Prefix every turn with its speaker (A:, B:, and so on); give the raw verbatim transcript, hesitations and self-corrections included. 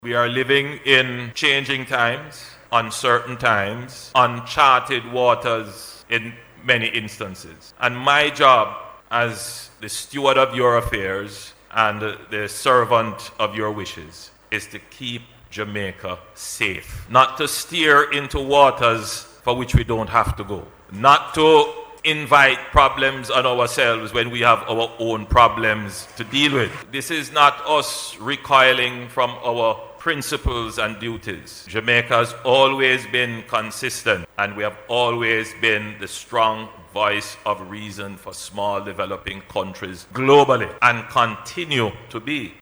A: We are living in changing times, uncertain times, uncharted waters in many instances. And my job as the steward of your affairs and the servant of your wishes is to keep Jamaica safe. Not to steer into waters for which we don't have to go. Not to invite problems on ourselves when we have our own problems to deal with. This is not us recoiling from our principles and duties. Jamaica has always been consistent, and we have always been the strong voice of reason for small developing countries globally, and continue to be.